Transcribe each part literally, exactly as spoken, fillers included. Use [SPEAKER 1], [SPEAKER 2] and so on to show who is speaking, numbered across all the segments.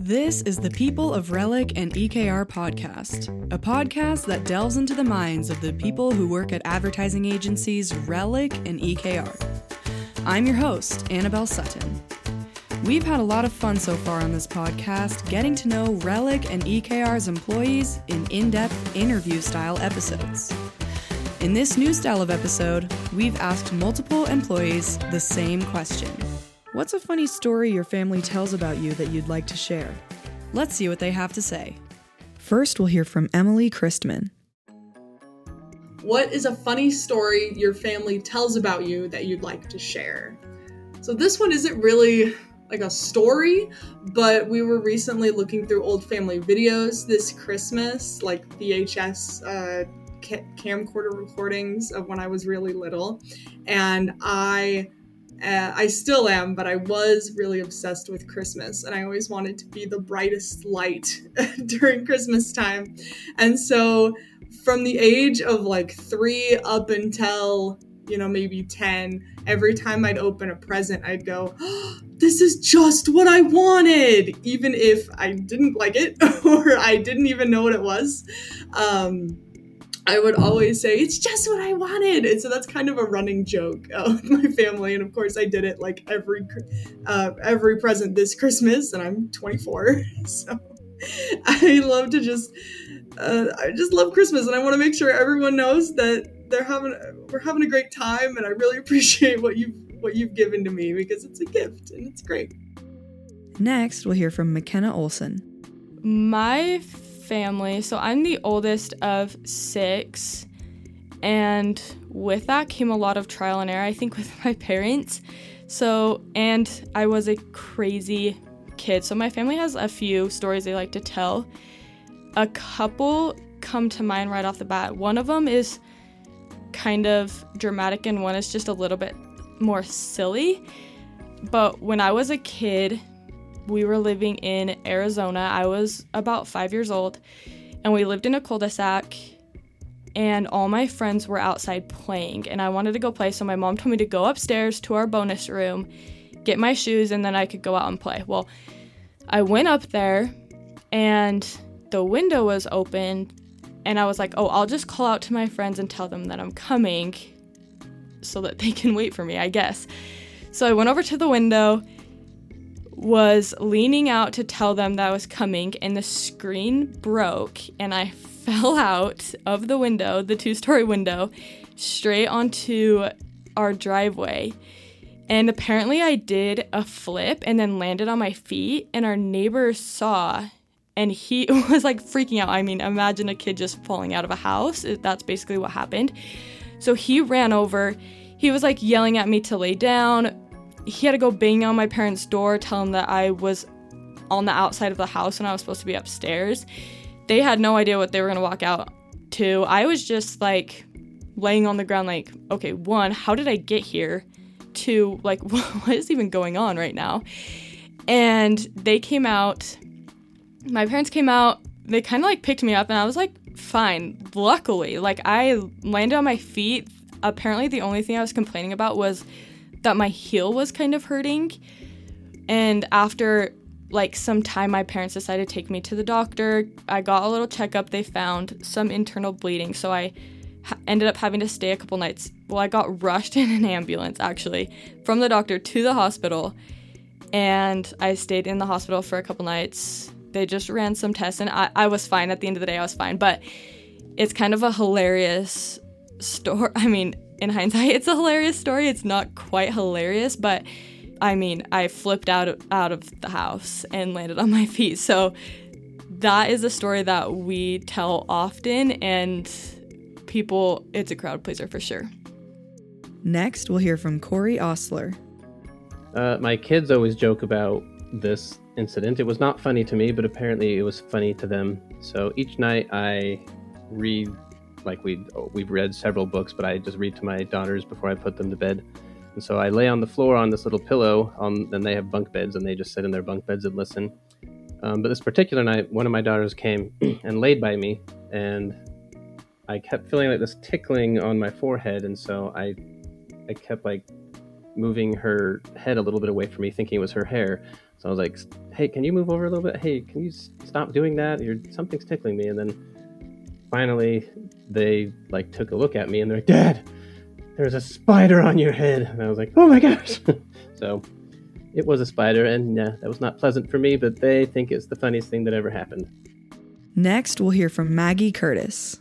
[SPEAKER 1] This is the People of Relic and E K R podcast, a podcast that delves into the minds of the people who work at advertising agencies Relic and E K R. I'm your host, Annabelle Sutton. We've had a lot of fun so far on this podcast, getting to know Relic and E K R's employees in in-depth interview-style episodes. In this new style of episode, we've asked multiple employees the same question. What's a funny story your family tells about you that you'd like to share? Let's see what they have to say. First, we'll hear from Emily Christman.
[SPEAKER 2] What is a funny story your family tells about you that you'd like to share? So this one isn't really like a story, but we were recently looking through old family videos this Christmas, like V H S uh, ca- camcorder recordings of when I was really little. And I Uh, I still am, but I was really obsessed with Christmas, and I always wanted to be the brightest light during Christmas time. And so from the age of like three up until, you know, maybe ten, every time I'd open a present, I'd go, oh, this is just what I wanted, even if I didn't like it or I didn't even know what it was. Um, I would always say, it's just what I wanted. And so that's kind of a running joke uh, with my family. And of course I did it like every, uh, every present this Christmas, and I'm twenty-four. So I love to just, uh, I just love Christmas, and I want to make sure everyone knows that they're having, we're having a great time. And I really appreciate what you've, what you've given to me, because it's a gift and it's great.
[SPEAKER 1] Next, we'll hear from McKenna Olson.
[SPEAKER 3] My family, so I'm the oldest of six, and with that came a lot of trial and error, I think, with my parents. So, and I was a crazy kid, so my family has a few stories they like to tell. A couple come to mind right off the bat. One of them is kind of dramatic and one is just a little bit more silly. But when I was a kid, we were living in Arizona. I was about five years old, and we lived in a cul-de-sac, and all my friends were outside playing, and I wanted to go play, so my mom told me to go upstairs to our bonus room, get my shoes, and then I could go out and play. Well, I went up there, and the window was open, and I was like, oh, I'll just call out to my friends and tell them that I'm coming so that they can wait for me, I guess. So I went over to the window, was leaning out to tell them that I was coming, and the screen broke, and I fell out of the window, the two-story window, straight onto our driveway. And apparently I did a flip and then landed on my feet, and our neighbor saw, and he was like freaking out. I mean, imagine a kid just falling out of a house. That's basically what happened. So he ran over. He was like yelling at me to lay down. He had to go bang on my parents' door, tell them that I was on the outside of the house and I was supposed to be upstairs. They had no idea what they were going to walk out to. I was just like laying on the ground like, okay, one, how did I get here? Two, like, what is even going on right now? And they came out, my parents came out, they kind of like picked me up, and I was like, fine. Luckily, like, I landed on my feet. Apparently the only thing I was complaining about was that my heel was kind of hurting. And after like some time, my parents decided to take me to the doctor. I got a little checkup. They found some internal bleeding, so I ha- ended up having to stay a couple nights. Well, I got rushed in an ambulance, actually, from the doctor to the hospital, and I stayed in the hospital for a couple nights. They just ran some tests, and I, I was fine. At the end of the day, I was fine. But it's kind of a hilarious story. I mean, in hindsight, it's a hilarious story. It's not quite hilarious, but I mean, I flipped out of, out of the house and landed on my feet. So that is a story that we tell often, and people, it's a crowd pleaser for sure.
[SPEAKER 1] Next, we'll hear from Corey Osler.
[SPEAKER 4] Uh, my kids always joke about this incident. It was not funny to me, but apparently it was funny to them. So each night I read Like we we've read several books, but I just read to my daughters before I put them to bed. And so I lay on the floor on this little pillow, on, and they have bunk beds, and they just sit in their bunk beds and listen. Um, but this particular night, one of my daughters came and laid by me, and I kept feeling like this tickling on my forehead, and so I I kept like moving her head a little bit away from me, thinking it was her hair. So I was like, hey, can you move over a little bit? Hey, can you s- stop doing that? You're, something's tickling me. And then finally they like took a look at me and they're like, Dad, there's a spider on your head. And I was like, oh my gosh. So it was a spider, and yeah, that was not pleasant for me, but they think it's the funniest thing that ever happened.
[SPEAKER 1] Next, we'll hear from Maggie Curtis.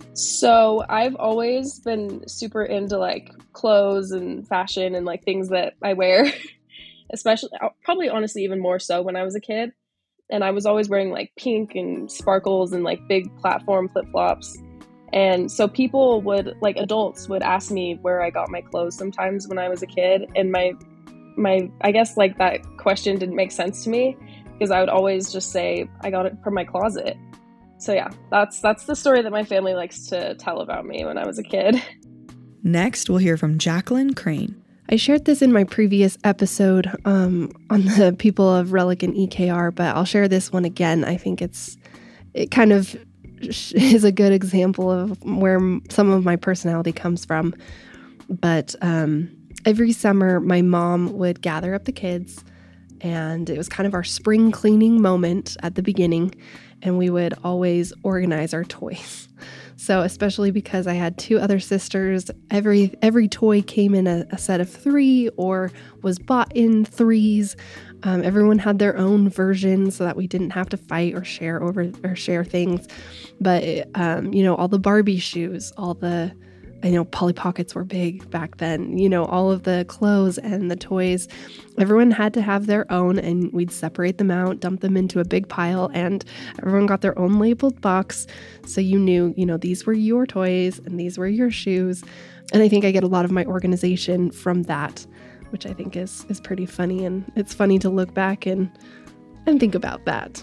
[SPEAKER 5] So I've always been super into like clothes and fashion and like things that I wear, especially probably honestly even more so when I was a kid. And I was always wearing like pink and sparkles and like big platform flip-flops. And so people would, like adults would ask me where I got my clothes sometimes when I was a kid. And my, my, I guess like that question didn't make sense to me because I would always just say, I got it from my closet. So yeah, that's that's the story that my family likes to tell about me when I was a kid.
[SPEAKER 1] Next, we'll hear from Jacqueline Crane.
[SPEAKER 6] I shared this in my previous episode um, on the people of Relic and E K R, but I'll share this one again. I think it's it kind of is a good example of where some of my personality comes from. But um, every summer, my mom would gather up the kids, and it was kind of our spring cleaning moment at the beginning. And we would always organize our toys. So especially because I had two other sisters, every every toy came in a, a set of three or was bought in threes. Um, everyone had their own version so that we didn't have to fight or share over or share things. But um, you know, all the Barbie shoes, all the I know Polly Pockets were big back then, you know, all of the clothes and the toys, everyone had to have their own, and we'd separate them out, dump them into a big pile, and everyone got their own labeled box. So you knew, you know, these were your toys and these were your shoes. And I think I get a lot of my organization from that, which I think is, is pretty funny. And it's funny to look back and, and think about that.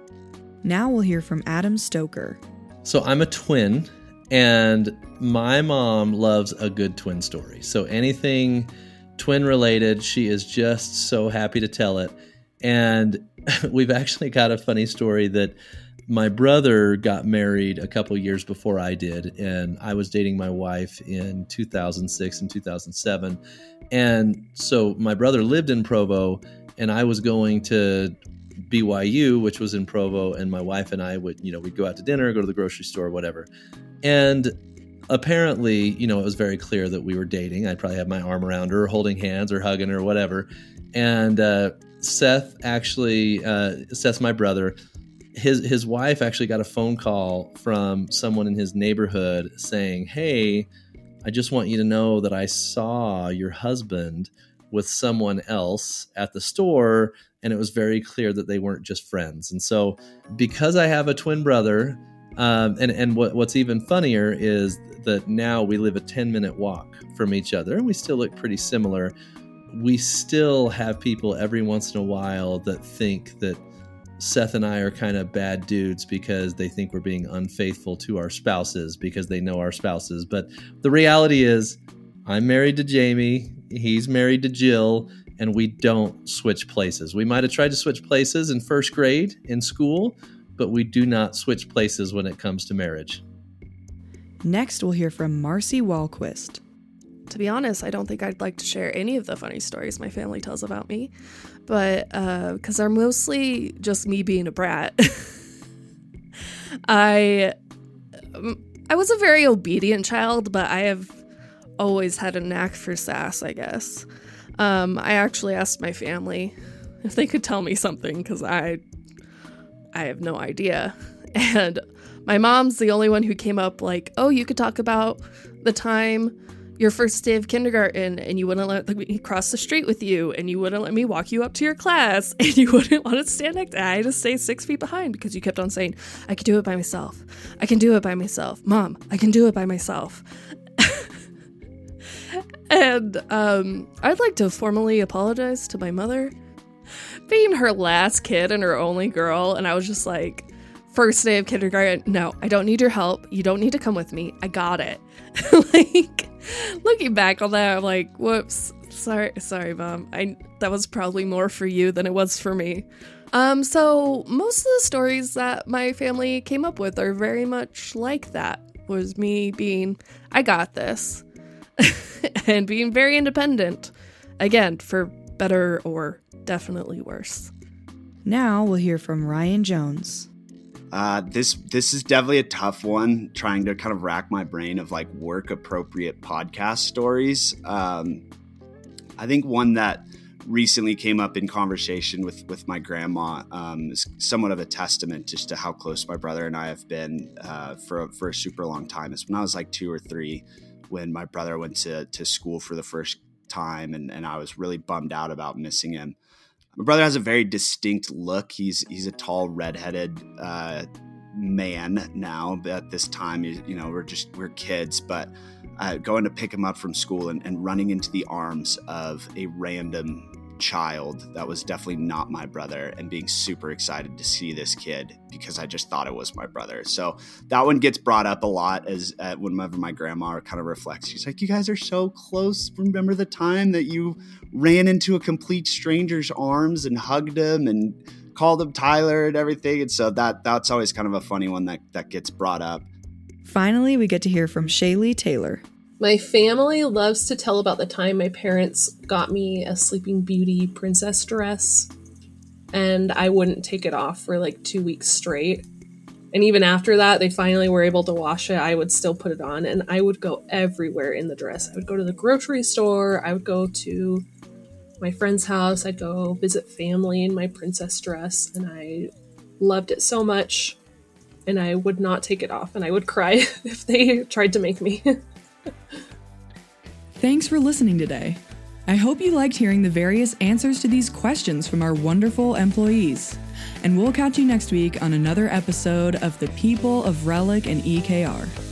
[SPEAKER 1] Now we'll hear from Adam Stoker.
[SPEAKER 7] So I'm a twin. And my mom loves a good twin story. So anything twin related, she is just so happy to tell it. And we've actually got a funny story that my brother got married a couple years before I did. And I was dating my wife in two thousand six and two thousand seven. And so my brother lived in Provo, and I was going to B Y U, which was in Provo, and my wife and I would, you know, we'd go out to dinner, go to the grocery store, whatever. And apparently, you know, it was very clear that we were dating. I'd probably have my arm around her, holding hands or hugging her or whatever. And uh, Seth actually, uh, Seth's my brother, his his wife actually got a phone call from someone in his neighborhood saying, hey, I just want you to know that I saw your husband with someone else at the store, and it was very clear that they weren't just friends. And so because I have a twin brother, um, and, and what, what's even funnier is that now we live a ten minute walk from each other, and we still look pretty similar. We still have people every once in a while that think that Seth and I are kind of bad dudes because they think we're being unfaithful to our spouses because they know our spouses. But the reality is I'm married to Jamie, he's married to Jill, and we don't switch places. We might have tried to switch places in first grade in school, but we do not switch places when it comes to marriage.
[SPEAKER 1] Next, we'll hear from Marcy Walquist.
[SPEAKER 8] To be honest, I don't think I'd like to share any of the funny stories my family tells about me, but because uh, they're mostly just me being a brat. I I was a very obedient child, but I have always had a knack for sass, I guess. Um, I actually asked my family if they could tell me something because I I have no idea. And my mom's the only one who came up like, oh, you could talk about the time your first day of kindergarten and you wouldn't let me cross the street with you and you wouldn't let me walk you up to your class and you wouldn't want to stand next to me. I had to stay six feet behind because you kept on saying, I can do it by myself. I can do it by myself. Mom, I can do it by myself. And um, I'd like to formally apologize to my mother. Being her last kid and her only girl, and I was just like, first day of kindergarten, no, I don't need your help. You don't need to come with me. I got it. Like, looking back on that, I'm like, whoops, sorry, sorry, Mom. I that was probably more for you than it was for me. Um, so most of the stories that my family came up with are very much like that. Was me being, I got this. And being very independent. Again, for better or definitely worse.
[SPEAKER 1] Now we'll hear from Ryan Jones.
[SPEAKER 9] Uh, this this is definitely a tough one, trying to kind of rack my brain of like work appropriate podcast stories. Um, I think one that recently came up in conversation with, with my grandma um, is somewhat of a testament just to how close my brother and I have been uh, for, for a super long time. It's when I was like two or three, when my brother went to, to school for the first time, and, and I was really bummed out about missing him. My brother has a very distinct look. He's he's a tall, redheaded uh, man now. At this time, you, you know, we're just we're kids. But uh, going to pick him up from school and, and running into the arms of a random child that was definitely not my brother, and being super excited to see this kid because I just thought it was my brother. So that one gets brought up a lot as uh, whenever my grandma kind of reflects. She's like, "You guys are so close. Remember the time that you ran into a complete stranger's arms and hugged him and called him Tyler and everything?" And so that that's always kind of a funny one that that gets brought up.
[SPEAKER 1] Finally, we get to hear from Shaylee Taylor.
[SPEAKER 10] My family loves to tell about the time my parents got me a Sleeping Beauty princess dress, and I wouldn't take it off for like two weeks straight. And even after that, they finally were able to wash it. I would still put it on, and I would go everywhere in the dress. I would go to the grocery store. I would go to my friend's house. I'd go visit family in my princess dress, and I loved it so much, and I would not take it off, and I would cry if they tried to make me.
[SPEAKER 1] Thanks for listening today. I hope you liked hearing the various answers to these questions from our wonderful employees. And we'll catch you next week on another episode of The People of Relic and E K R.